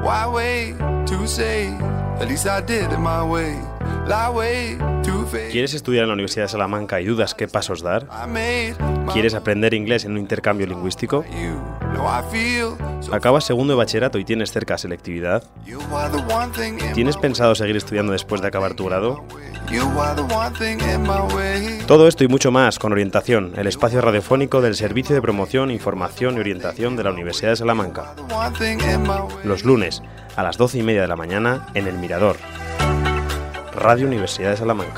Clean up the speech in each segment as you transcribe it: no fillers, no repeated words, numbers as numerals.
Why wait to say? At least I did it my way. Lie way to face. ¿Quieres estudiar en la Universidad de Salamanca y dudas qué pasos dar? ¿Quieres aprender inglés en un intercambio lingüístico? ¿Acabas segundo de bachillerato y tienes cerca selectividad? ¿Tienes pensado seguir estudiando después de acabar tu grado? Todo esto y mucho más con Orientación, el espacio radiofónico del Servicio de Promoción, Información y Orientación de la Universidad de Salamanca. Los lunes a las 12:30 de la mañana en El Mirador. Radio Universidad de Salamanca.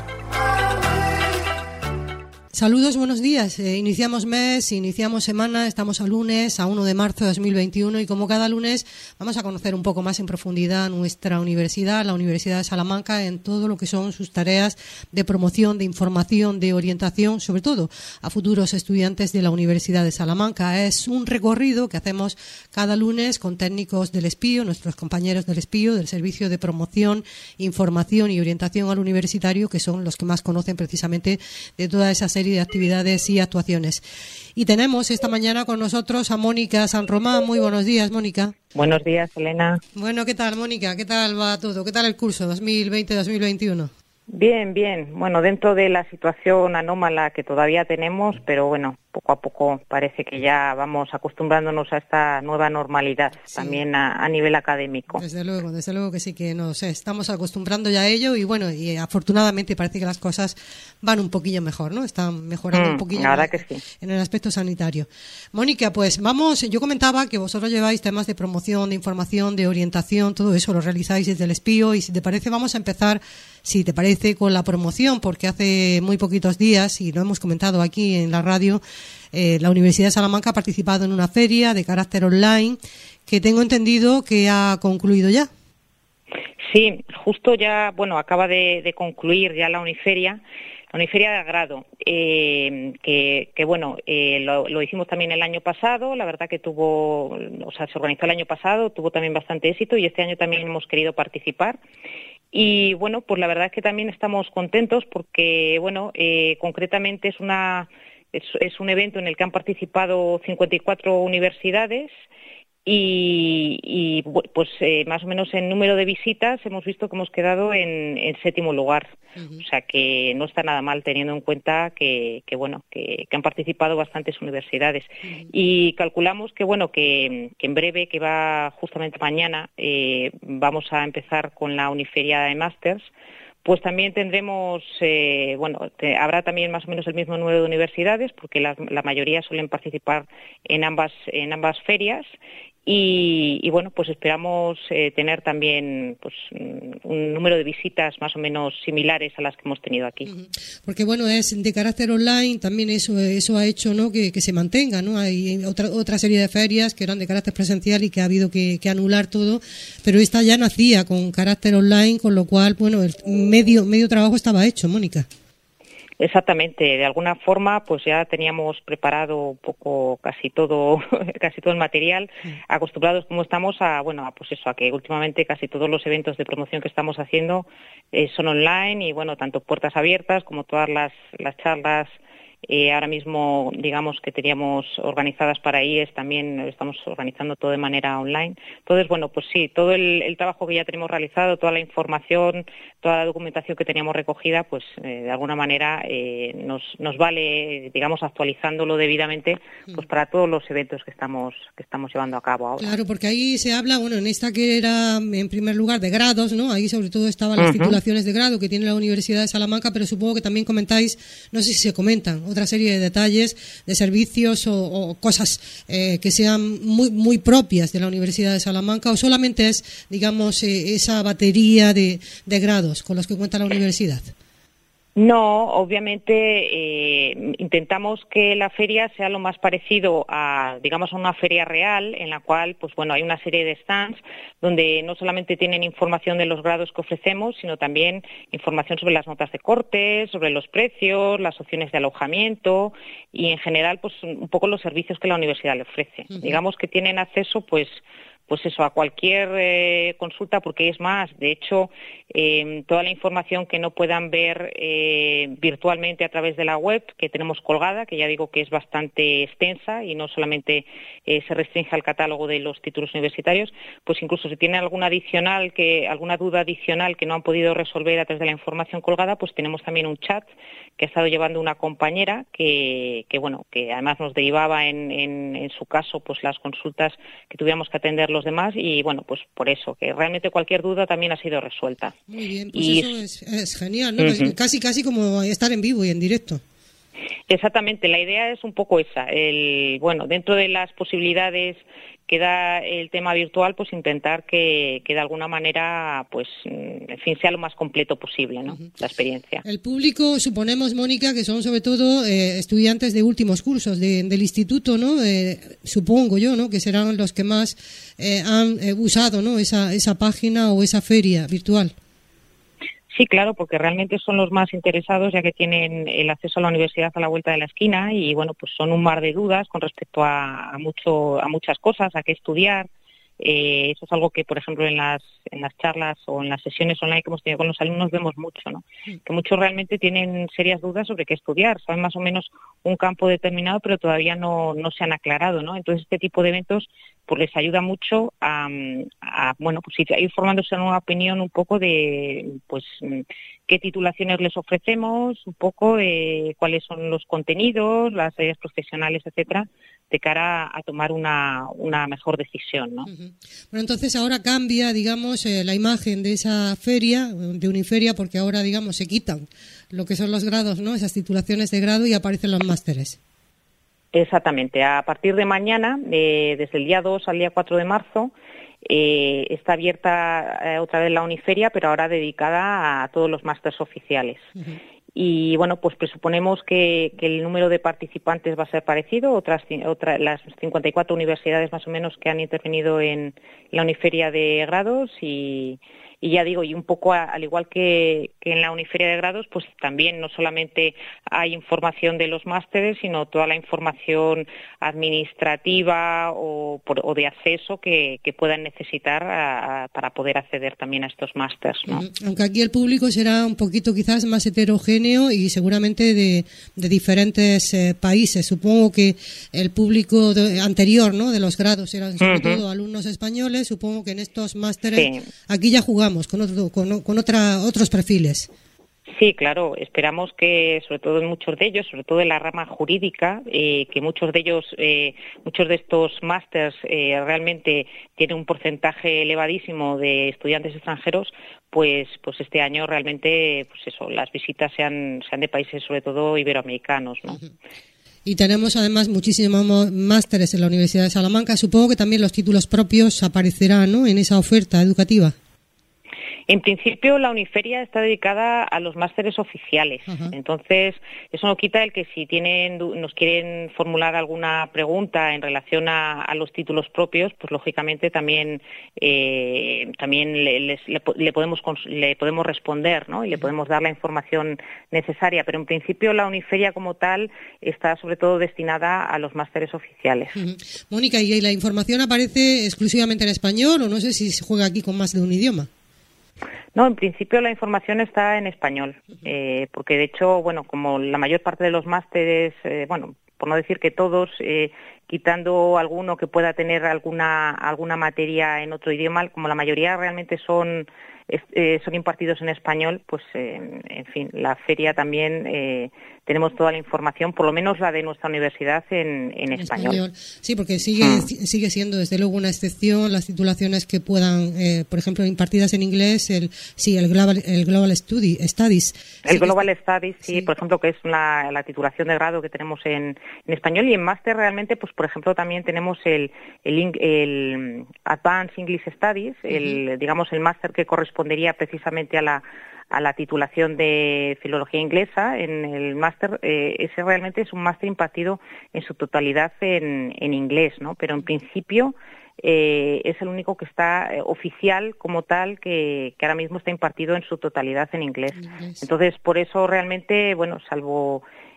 Saludos, buenos días. Iniciamos mes, iniciamos semana, estamos a lunes, a 1 de marzo de 2021 y como cada lunes vamos a conocer un poco más en profundidad nuestra universidad, la Universidad de Salamanca, en todo lo que son sus tareas de promoción, de información, de orientación, sobre todo a futuros estudiantes de la Universidad de Salamanca. Es un recorrido que hacemos cada lunes con técnicos del SPIO, nuestros compañeros del SPIO, del Servicio de Promoción, Información y Orientación al Universitario, que son los que más conocen precisamente de toda esa serie de actividades y actuaciones. Y tenemos esta mañana con nosotros a Mónica San Román. Muy buenos días, Mónica. Buenos días, Elena. Bueno, ¿qué tal, Mónica? ¿Qué tal va todo? ¿Qué tal el curso 2020-2021? Bien, bien. Bueno, dentro de la situación anómala que todavía tenemos, pero bueno, poco a poco parece que ya vamos acostumbrándonos a esta nueva normalidad, sí, también a nivel académico. Desde luego que sí, que nos estamos acostumbrando ya a ello y bueno, y afortunadamente parece que las cosas van un poquillo mejor, ¿no? Están mejorando un poquillo la verdad que sí, en el aspecto sanitario. Mónica, pues vamos, yo comentaba que vosotros lleváis temas de promoción, de información, de orientación, todo eso lo realizáis desde el SPIO y si te parece vamos a empezar, si te parece, con la promoción, porque hace muy poquitos días, y lo hemos comentado aquí en la radio, la Universidad de Salamanca ha participado en una feria de carácter online que tengo entendido que ha concluido ya. Sí, justo ya, bueno, acaba de concluir ya la Uniferia de grado, que bueno, lo hicimos también el año pasado, la verdad que se organizó el año pasado, tuvo también bastante éxito y este año también hemos querido participar. Y bueno, pues la verdad es que también estamos contentos porque, bueno, concretamente es un evento en el que han participado 54 universidades y pues más o menos en número de visitas hemos visto que hemos quedado en séptimo lugar. Uh-huh. O sea que no está nada mal teniendo en cuenta que han participado bastantes universidades. Uh-huh. Y calculamos que en breve, que va justamente mañana, vamos a empezar con la Uniferia de Másters. Pues también tendremos, habrá también más o menos el mismo número de universidades, porque la mayoría suelen participar en ambas ferias. Y bueno, pues esperamos tener también pues un número de visitas más o menos similares a las que hemos tenido aquí. Porque bueno, es de carácter online, también eso ha hecho, ¿no?, que se mantenga, ¿no? Hay otra serie de ferias que eran de carácter presencial y que ha habido que anular todo, pero esta ya nacía con carácter online, con lo cual, bueno, el medio trabajo estaba hecho, Mónica. Exactamente, de alguna forma pues ya teníamos preparado un poco casi todo el material, acostumbrados como estamos a que últimamente casi todos los eventos de promoción que estamos haciendo son online y bueno, tanto puertas abiertas como todas las charlas ahora mismo, digamos, que teníamos organizadas para IES, también estamos organizando todo de manera online. Entonces, bueno, pues sí, todo el trabajo que ya tenemos realizado, toda la información, toda la documentación que teníamos recogida, pues de alguna manera nos vale, digamos, actualizándolo debidamente, pues para todos los eventos que estamos llevando a cabo ahora. Claro, porque ahí se habla, bueno, en esta que era en primer lugar de grados, ¿no? Ahí sobre todo estaban las titulaciones de grado que tiene la Universidad de Salamanca, pero supongo que también comentáis, no sé si se comentan, otra serie de detalles de servicios o cosas que sean muy propias de la Universidad de Salamanca, o solamente es, digamos, esa batería de grados con los que cuenta la universidad. No, obviamente intentamos que la feria sea lo más parecido a una feria real, en la cual pues bueno, hay una serie de stands donde no solamente tienen información de los grados que ofrecemos, sino también información sobre las notas de corte, sobre los precios, las opciones de alojamiento y en general pues un poco los servicios que la universidad le ofrece. Uh-huh. Digamos que tienen acceso pues pues eso, a cualquier consulta, porque es más, de hecho, toda la información que no puedan ver virtualmente a través de la web que tenemos colgada, que ya digo que es bastante extensa y no solamente se restringe al catálogo de los títulos universitarios, pues incluso si tienen alguna duda adicional que no han podido resolver a través de la información colgada, pues tenemos también un chat que ha estado llevando una compañera que además nos derivaba en su caso pues las consultas que tuviéramos que atender los demás, y bueno, pues por eso, que realmente cualquier duda también ha sido resuelta. Muy bien, pues y eso es genial, ¿no? Uh-huh. Casi como estar en vivo y en directo. Exactamente, la idea es un poco esa, dentro de las posibilidades que da el tema virtual, pues intentar que de alguna manera, pues, en fin, sea lo más completo posible, ¿no? Uh-huh. La experiencia. El público, suponemos, Mónica, que son sobre todo estudiantes de últimos cursos del instituto, ¿no? Supongo yo, ¿no? Que serán los que más han usado, ¿no? Esa página o esa feria virtual. Sí, claro, porque realmente son los más interesados, ya que tienen el acceso a la universidad a la vuelta de la esquina y, bueno, pues son un mar de dudas con respecto a muchas cosas, a qué estudiar. Eso es algo que, por ejemplo, en las charlas o en las sesiones online que hemos tenido con los alumnos vemos mucho, ¿no? Que muchos realmente tienen serias dudas sobre qué estudiar, saben más o menos un campo determinado, pero todavía no se han aclarado, ¿no? Entonces, este tipo de eventos pues les ayuda mucho a ir formándose una opinión un poco de, pues, qué titulaciones les ofrecemos, un poco de cuáles son los contenidos, las áreas profesionales, etcétera, de cara a tomar una mejor decisión, ¿no? Uh-huh. Bueno, entonces ahora cambia, digamos, la imagen de esa feria, de Uniferia, porque ahora, digamos, se quitan lo que son los grados, ¿no? Esas titulaciones de grado y aparecen los másteres. Exactamente. A partir de mañana, desde el día 2 al día 4 de marzo, está abierta otra vez la Uniferia, pero ahora dedicada a todos los másteres oficiales. Uh-huh. Y bueno, pues presuponemos que el número de participantes va a ser parecido, las 54 universidades más o menos que han intervenido en la Uniferia de grados y ya digo, y un poco al igual que en la Uniferia de grados, pues también no solamente hay información de los másteres, sino toda la información administrativa o de acceso que puedan necesitar para poder acceder también a estos másteres, ¿no? Aunque aquí el público será un poquito quizás más heterogéneo y seguramente de diferentes países. Supongo que el público anterior, ¿no?, de los grados eran sobre todo alumnos españoles. Supongo que en estos másteres aquí ya jugamos con otros perfiles. Sí, claro. Esperamos que, sobre todo en muchos de ellos, sobre todo en la rama jurídica, que muchos de estos másters realmente tienen un porcentaje elevadísimo de estudiantes extranjeros, pues este año realmente, pues eso, las visitas sean de países sobre todo iberoamericanos, ¿no? Uh-huh. Y tenemos además muchísimos másteres en la Universidad de Salamanca. Supongo que también los títulos propios aparecerán, ¿no?, en esa oferta educativa. En principio, la Uniferia está dedicada a los másteres oficiales. Uh-huh. Entonces, eso no quita el que si nos quieren formular alguna pregunta en relación a los títulos propios, pues lógicamente también le podemos responder, ¿no? Y le podemos dar la información necesaria. Pero en principio, la Uniferia como tal está sobre todo destinada a los másteres oficiales. Uh-huh. Mónica, ¿y la información aparece exclusivamente en español o no sé si se juega aquí con más de un idioma? No, en principio la información está en español, porque de hecho, bueno, como la mayor parte de los másteres, por no decir que todos, quitando alguno que pueda tener alguna materia en otro idioma, como la mayoría realmente son impartidos en español, pues, en fin, la feria también tenemos toda la información, por lo menos la de nuestra universidad, en español. Sí, porque sigue siendo desde luego una excepción las titulaciones que puedan, por ejemplo, impartidas en inglés, el Global Studies. El Global Studies, sí, por ejemplo, que es la titulación de grado que tenemos en español, y en máster realmente, pues por ejemplo, también tenemos el Advanced English Studies, digamos el máster que correspondería precisamente a la titulación de Filología Inglesa. En el máster, ese realmente es un máster impartido en su totalidad en inglés, ¿no? Pero en principio es el único que está oficial como tal, que ahora mismo está impartido en su totalidad en inglés. Entonces, por eso realmente, bueno, salvo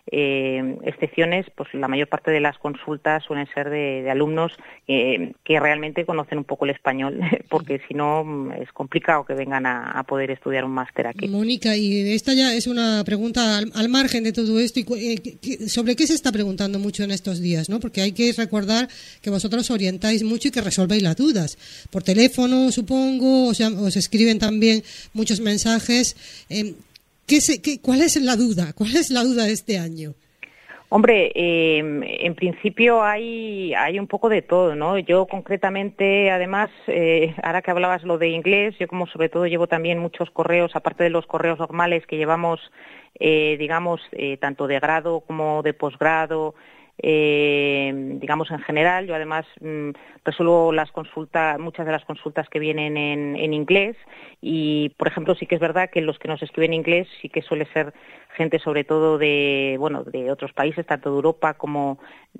excepciones, pues la mayor parte de las consultas suelen ser de alumnos que realmente conocen un poco el español, porque si no es complicado que vengan a poder estudiar un máster aquí. Mónica, y esta ya es una pregunta al margen de todo esto, ¿sobre qué se está preguntando mucho en estos días, ¿no? Porque hay que recordar que vosotros orientáis mucho y que resolvéis las dudas. Por teléfono, supongo, os escriben también muchos mensajes. ¿Cuál es la duda? ¿Cuál es la duda de este año? Hombre, en principio hay un poco de todo, ¿no? Yo concretamente, además, ahora que hablabas lo de inglés, yo como sobre todo llevo también muchos correos, aparte de los correos normales que llevamos, tanto de grado como de posgrado, digamos en general. Yo además resuelvo muchas de las consultas que vienen en inglés, y por ejemplo sí que es verdad que los que nos escriben en inglés sí que suele ser gente sobre todo de otros países, tanto de Europa como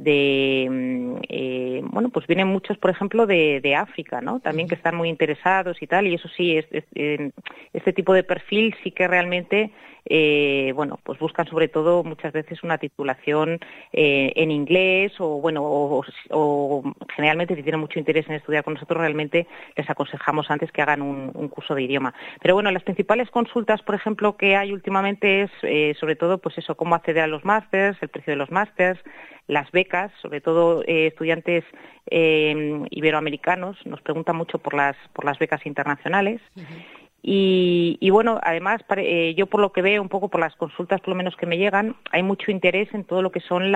pues vienen muchos, por ejemplo, de África, ¿no? También, que están muy interesados y tal, y eso sí, este tipo de perfil sí que realmente pues buscan sobre todo muchas veces una titulación en inglés, o generalmente si tienen mucho interés en estudiar con nosotros, realmente les aconsejamos antes que hagan un curso de idioma. Pero bueno, las principales consultas, por ejemplo, que hay últimamente es sobre todo pues eso, cómo acceder a los másters, el precio de los másters, las becas, sobre todo estudiantes iberoamericanos nos preguntan mucho por las becas internacionales. Uh-huh. Y bueno, además, yo por lo que veo un poco por las consultas, por lo menos que me llegan, hay mucho interés en todo lo que son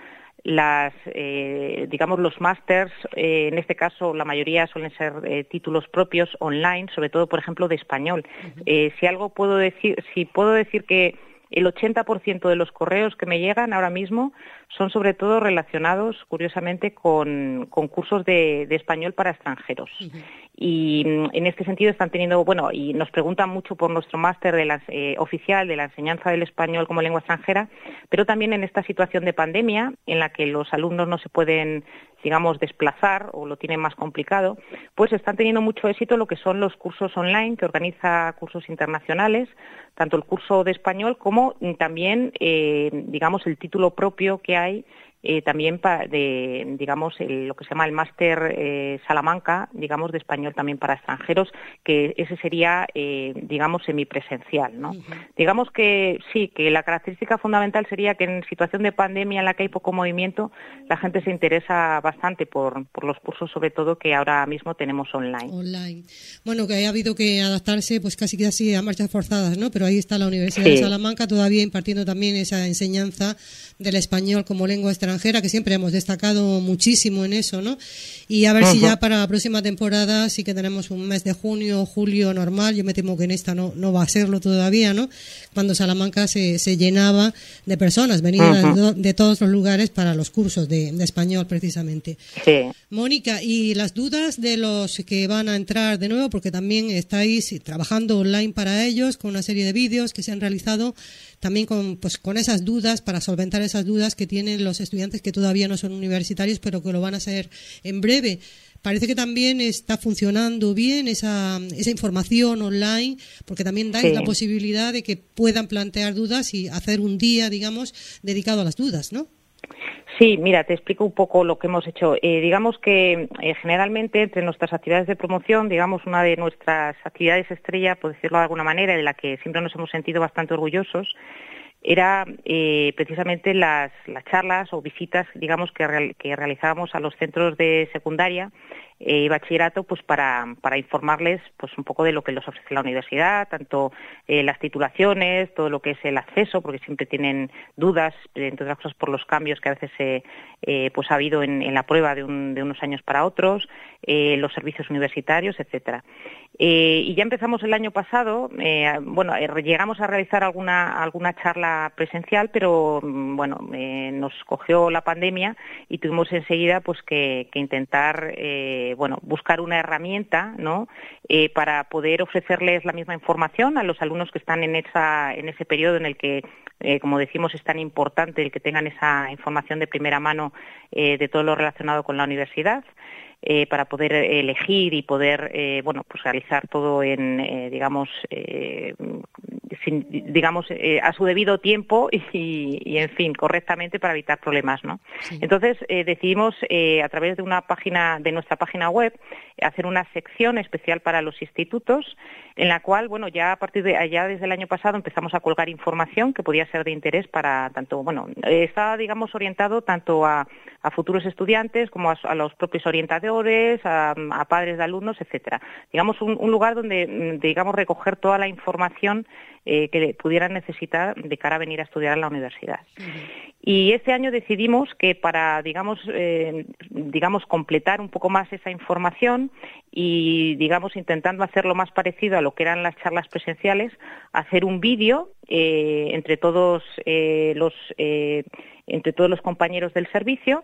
digamos los másters. En este caso la mayoría suelen ser títulos propios online, sobre todo por ejemplo de español. Uh-huh. Si puedo decir que el 80% de los correos que me llegan ahora mismo son sobre todo relacionados, curiosamente, con cursos de español para extranjeros. Uh-huh. Y en este sentido están teniendo, y nos preguntan mucho por nuestro máster oficial de la enseñanza del español como lengua extranjera, pero también en esta situación de pandemia en la que los alumnos no se pueden, digamos, desplazar o lo tienen más complicado, pues están teniendo mucho éxito lo que son los cursos online que organiza Cursos Internacionales, tanto el curso de español como también, digamos, el título propio que hay también lo que se llama el máster Salamanca, digamos, de español también para extranjeros, que ese sería, digamos, semipresencial, ¿no? Uh-huh. Digamos que sí, que la característica fundamental sería que en situación de pandemia en la que hay poco movimiento, la gente se interesa bastante por los cursos, sobre todo, que ahora mismo tenemos online. Bueno, que ha habido que adaptarse pues casi a marchas forzadas, ¿no? Pero ahí está la Universidad de Salamanca todavía impartiendo también esa enseñanza del español como lengua extranjera, que siempre hemos destacado muchísimo en eso, ¿no? Y a ver si ya para la próxima temporada sí que tenemos un mes de junio o julio normal. Yo me temo que en esta no va a serlo todavía, ¿no? Cuando Salamanca se llenaba de personas, venían de todos los lugares para los cursos de español precisamente. Sí. Mónica, y las dudas de los que van a entrar de nuevo, porque también estáis trabajando online para ellos con una serie de vídeos que se han realizado también con esas dudas, para solventar esas dudas que tienen los estudiantes que todavía no son universitarios, pero que lo van a ser en breve. Parece que también está funcionando bien esa información online, porque también dais la posibilidad de que puedan plantear dudas y hacer un día, digamos, dedicado a las dudas, ¿no? Sí, mira, te explico un poco lo que hemos hecho. Digamos que generalmente entre nuestras actividades de promoción, digamos, una de nuestras actividades estrella, por decirlo de alguna manera, de la que siempre nos hemos sentido bastante orgullosos, era precisamente las charlas o visitas, digamos, que realizábamos a los centros de secundaria y bachillerato, pues para informarles pues un poco de lo que les ofrece la universidad, tanto las titulaciones, todo lo que es el acceso, porque siempre tienen dudas, entre otras cosas por los cambios que a veces pues ha habido en la prueba de unos años para otros, los servicios universitarios, etcétera. Y ya empezamos el año pasado, llegamos a realizar alguna charla presencial, pero nos cogió la pandemia y tuvimos enseguida pues que intentar buscar una herramienta, ¿no? Para poder ofrecerles la misma información a los alumnos que están en ese periodo en el que, como decimos, es tan importante el que tengan esa información de primera mano de todo lo relacionado con la universidad. Para poder elegir y poder pues realizar todo digamos, a su debido tiempo y, en fin, correctamente para evitar problemas, ¿no? Sí. Entonces, decidimos, a través de nuestra página web, hacer una sección especial para los institutos, en la cual, bueno, ya desde el año pasado empezamos a colgar información que podía ser de interés para tanto, bueno, está, digamos, orientado tanto a futuros estudiantes como a los propios orientadores, a padres de alumnos, etcétera. Digamos, un lugar donde, digamos, recoger toda la información que pudieran necesitar de cara a venir a estudiar a la universidad. Uh-huh. Y este año decidimos que para, digamos, completar un poco más esa información y, digamos, intentando hacerlo más parecido a lo que eran las charlas presenciales, hacer un vídeo entre todos los compañeros del servicio,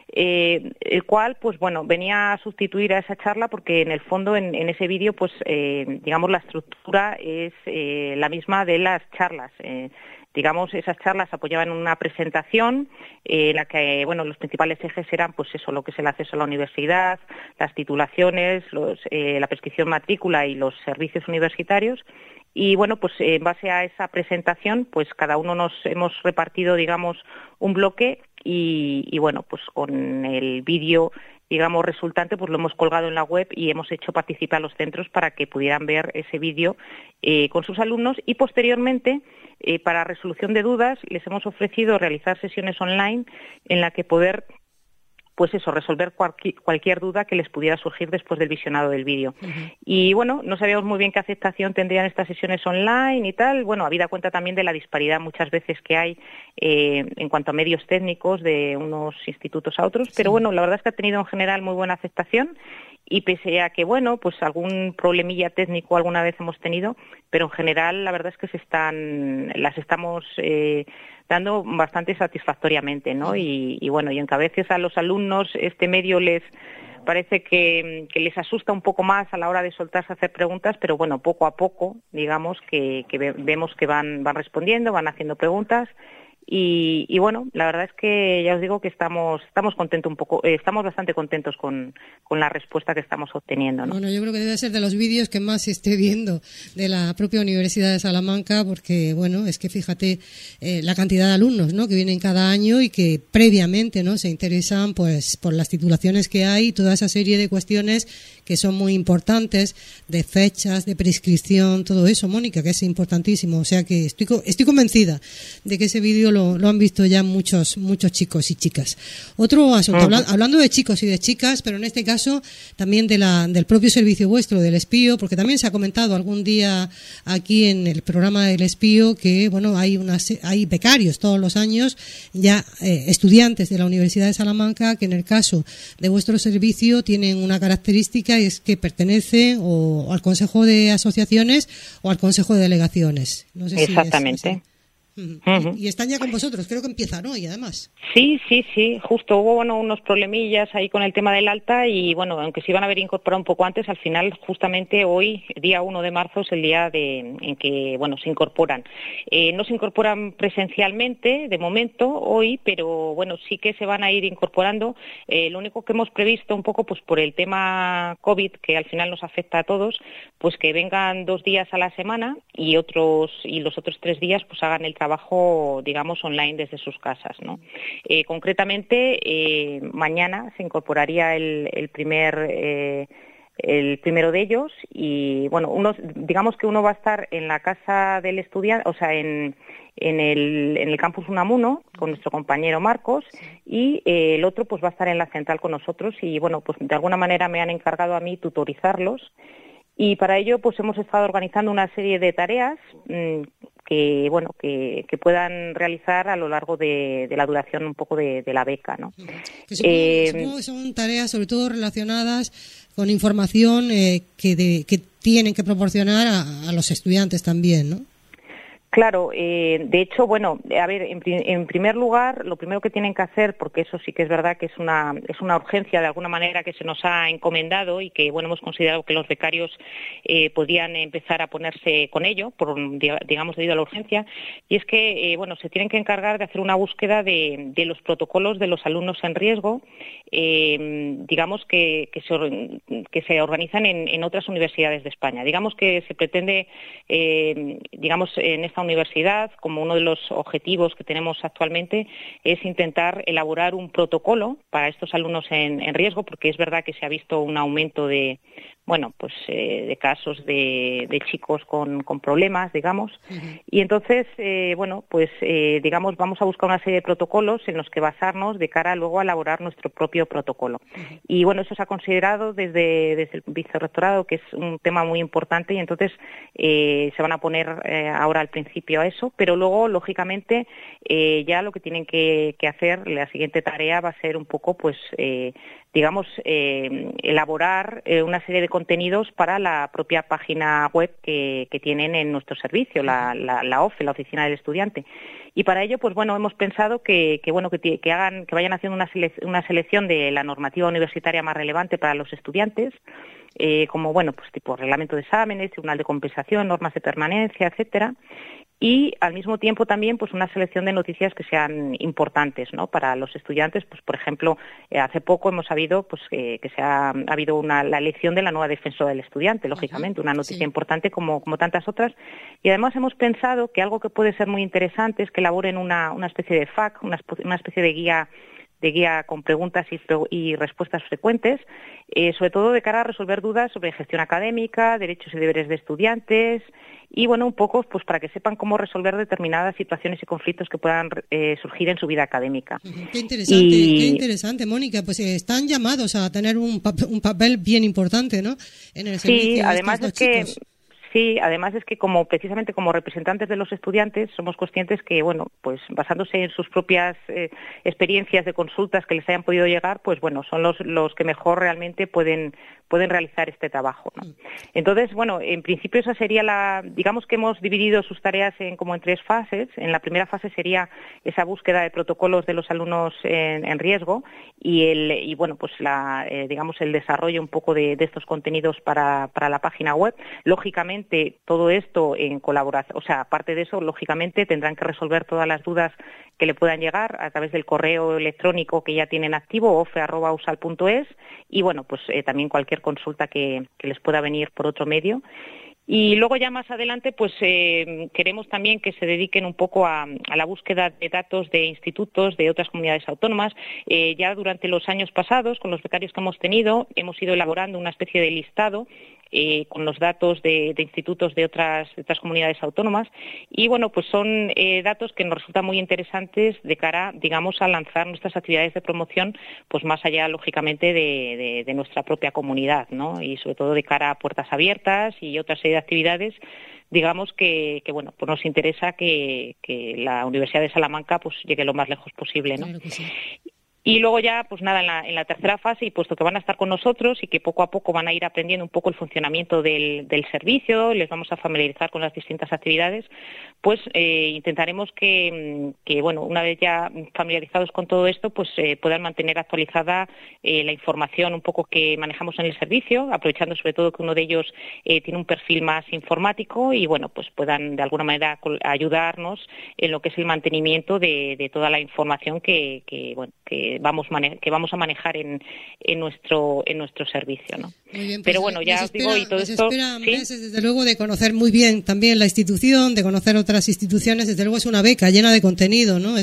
el cual, pues bueno, venía a sustituir a esa charla porque en el fondo en ese vídeo, pues digamos, la estructura es la misma de las charlas. Digamos, esas charlas apoyaban una presentación en la que, bueno, los principales ejes eran, pues eso, lo que es el acceso a la universidad, las titulaciones, la prescripción matrícula y los servicios universitarios. Y bueno, pues en base a esa presentación, pues cada uno nos hemos repartido, digamos, un bloque y bueno, pues con el vídeo, digamos, resultante, pues lo hemos colgado en la web y hemos hecho participar a los centros para que pudieran ver ese vídeo con sus alumnos y posteriormente, para resolución de dudas, les hemos ofrecido realizar sesiones online en la que poder, pues eso, resolver cualquier duda que les pudiera surgir después del visionado del vídeo. Uh-huh. Y bueno, no sabíamos muy bien qué aceptación tendrían estas sesiones online y tal. Bueno, habida cuenta también de la disparidad muchas veces que hay en cuanto a medios técnicos de unos institutos a otros, pero bueno, la verdad es que ha tenido en general muy buena aceptación. Y pese a que, bueno, pues algún problemilla técnico alguna vez hemos tenido, pero en general la verdad es que las estamos dando bastante satisfactoriamente, ¿no? Y bueno, y aunque a veces a los alumnos este medio les parece que les asusta un poco más a la hora de soltarse a hacer preguntas, pero bueno, poco a poco, digamos, que vemos que van respondiendo, van haciendo preguntas. Y bueno, la verdad es que ya os digo que estamos bastante contentos con la respuesta que estamos obteniendo, ¿no? Bueno, yo creo que debe ser de los vídeos que más se esté viendo de la propia Universidad de Salamanca, porque bueno, es que fíjate la cantidad de alumnos, ¿no?, que vienen cada año y que previamente, ¿no?, se interesan pues por las titulaciones que hay y toda esa serie de cuestiones que son muy importantes, de fechas, de prescripción, todo eso, Mónica, que es importantísimo. O sea que estoy convencida de que ese vídeo lo han visto ya muchos chicos y chicas. Otro asunto, hablando de chicos y de chicas, pero en este caso también del propio servicio vuestro, del Espío, porque también se ha comentado algún día aquí en el programa del Espío que, bueno, hay becarios todos los años, ya estudiantes de la Universidad de Salamanca, que en el caso de vuestro servicio tienen una característica, y es que pertenecen o al Consejo de Asociaciones o al Consejo de Delegaciones. No sé. Exactamente. Si es así. Uh-huh. Y están ya con vosotros, creo que empiezan hoy, además. Sí, justo hubo unos problemillas ahí con el tema del alta y bueno, aunque se iban a haber incorporado un poco antes, al final justamente hoy, día 1 de marzo, es el día en que, bueno, se incorporan. No se incorporan presencialmente, de momento, hoy, pero bueno, sí que se van a ir incorporando. Lo único que hemos previsto un poco, pues por el tema COVID, que al final nos afecta a todos, pues que vengan 2 días a la semana y los otros 3 días pues hagan el trabajo, digamos, online desde sus casas, ¿no? Concretamente, mañana se incorporaría el primero de ellos y, bueno, digamos que uno va a estar en la casa del estudiante, o sea, en el campus Unamuno con nuestro compañero Marcos y el otro pues va a estar en la central con nosotros y, bueno, pues de alguna manera me han encargado a mí tutorizarlos y para ello pues hemos estado organizando una serie de tareas que puedan realizar a lo largo de la duración un poco de la beca, ¿no? Supongo que son tareas sobre todo relacionadas con información que tienen que proporcionar a los estudiantes también, ¿no? Claro, de hecho, bueno, a ver, en primer lugar, lo primero que tienen que hacer, porque eso sí que es verdad que es una urgencia de alguna manera que se nos ha encomendado y que, bueno, hemos considerado que los becarios podían empezar a ponerse con ello, digamos, debido a la urgencia, y es que, bueno, se tienen que encargar de hacer una búsqueda de los protocolos de los alumnos en riesgo, digamos, que se organizan en otras universidades de España. Digamos que se pretende, digamos, en esta universidad, como uno de los objetivos que tenemos actualmente, es intentar elaborar un protocolo para estos alumnos en riesgo, porque es verdad que se ha visto un aumento de casos de chicos con problemas, digamos, y entonces, vamos a buscar una serie de protocolos en los que basarnos de cara luego a elaborar nuestro propio protocolo. Y bueno, eso se ha considerado desde el vicerrectorado, que es un tema muy importante, y entonces se van a poner ahora al principio a eso, pero luego, lógicamente, ya lo que tienen que hacer, la siguiente tarea va a ser un poco, elaborar una serie de contenidos para la propia página web que tienen en nuestro servicio, la OFE, la Oficina del Estudiante. Y para ello, hemos pensado que vayan haciendo una selección de la normativa universitaria más relevante para los estudiantes, tipo reglamento de exámenes, tribunal de compensación, normas de permanencia, etcétera. Y al mismo tiempo también una selección de noticias que sean importantes, ¿no?, para los estudiantes. Por ejemplo, hace poco hemos sabido que ha habido la elección de la nueva defensora del estudiante, lógicamente, una noticia importante como tantas otras. Y además hemos pensado que algo que puede ser muy interesante es que elaboren una especie de FAQ, una especie de guía con preguntas y respuestas frecuentes, sobre todo de cara a resolver dudas sobre gestión académica, derechos y deberes de estudiantes, y un poco para que sepan cómo resolver determinadas situaciones y conflictos que puedan surgir en su vida académica. Qué interesante, Mónica. Pues están llamados a tener un papel bien importante, ¿no?, en el servicio. Sí, además es que precisamente como representantes de los estudiantes somos conscientes que, basándose en sus propias experiencias de consultas que les hayan podido llegar, son los que mejor realmente pueden realizar este trabajo, ¿no? Entonces, en principio esa sería digamos que hemos dividido sus tareas en 3 fases. En la primera fase sería esa búsqueda de protocolos de los alumnos en riesgo y el desarrollo un poco de estos contenidos para la página web. Lógicamente, todo esto en colaboración, aparte de eso, lógicamente tendrán que resolver todas las dudas que le puedan llegar a través del correo electrónico que ya tienen activo, ofe@usal.es, y también cualquier consulta que les pueda venir por otro medio. Y luego ya más adelante queremos también que se dediquen un poco a la búsqueda de datos de institutos de otras comunidades autónomas. Ya durante los años pasados, con los becarios que hemos tenido, hemos ido elaborando una especie de listado con los datos de institutos de otras comunidades autónomas, y son datos que nos resultan muy interesantes de cara, digamos, a lanzar nuestras actividades de promoción más allá, lógicamente, de nuestra propia comunidad, ¿no?, y sobre todo de cara a puertas abiertas y otra serie de actividades, digamos que nos interesa que la Universidad de Salamanca llegue lo más lejos posible, ¿no? Claro que sí. Y luego ya, en la tercera fase, y puesto que van a estar con nosotros y que poco a poco van a ir aprendiendo un poco el funcionamiento del servicio, les vamos a familiarizar con las distintas actividades, intentaremos que una vez ya familiarizados con todo esto, puedan mantener actualizada la información un poco que manejamos en el servicio, aprovechando sobre todo que uno de ellos tiene un perfil más informático y, puedan de alguna manera ayudarnos en lo que es el mantenimiento de toda la información que vamos a manejar en nuestro servicio, ¿no? Muy bien, pero ya os digo, y todo esto ¿sí? Meses, desde luego, de conocer muy bien también la institución, de conocer otras instituciones. Desde luego es una beca llena de contenido, ¿no?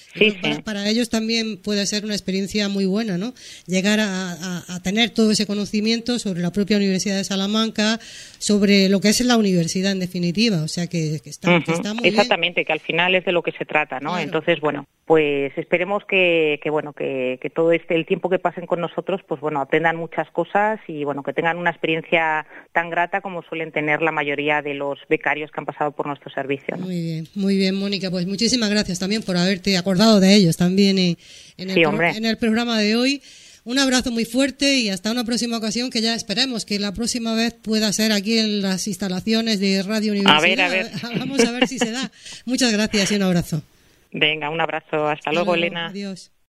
Para ellos también puede ser una experiencia muy buena, ¿no?, llegar a tener todo ese conocimiento sobre la propia Universidad de Salamanca, sobre lo que es la universidad en definitiva. O sea que está muy exactamente bien. Que al final es de lo que se trata, ¿no? Claro. Entonces, esperemos que todo el tiempo que pasen con nosotros, aprendan muchas cosas y, que tengan una experiencia tan grata como suelen tener la mayoría de los becarios que han pasado por nuestro servicio, ¿no? Muy bien, Mónica. Pues muchísimas gracias también por haberte acordado de ellos también en el programa de hoy. Un abrazo muy fuerte y hasta una próxima ocasión, que ya esperemos que la próxima vez pueda ser aquí en las instalaciones de Radio Universidad. A ver. Vamos a ver si se da. Muchas gracias y un abrazo. Venga, un abrazo. Hasta luego, Elena. Adiós.